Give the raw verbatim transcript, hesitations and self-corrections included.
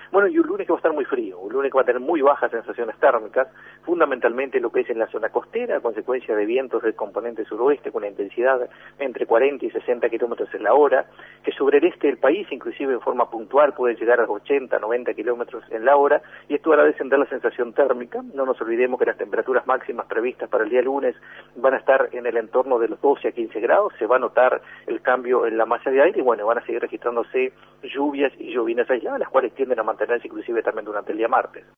Bueno, y un lunes que va a estar muy frío, un lunes que va a tener muy bajas sensaciones térmicas, fundamentalmente lo que es en la zona costera, a consecuencia de vientos del componente suroeste con una intensidad entre cuarenta y sesenta kilómetros en la hora, que sobre el este del país, inclusive en forma puntual, puede llegar a los ochenta, noventa kilómetros en la hora, y esto hará descender la sensación térmica. No nos olvidemos que las temperaturas máximas previstas para el día lunes van a estar en el entorno de los doce a quince grados, se va a notar el cambio en la masa de aire y bueno, van a seguir registrándose lluvias y llovinas aisladas, las cuales tienden a mantenerse inclusive también durante el día martes.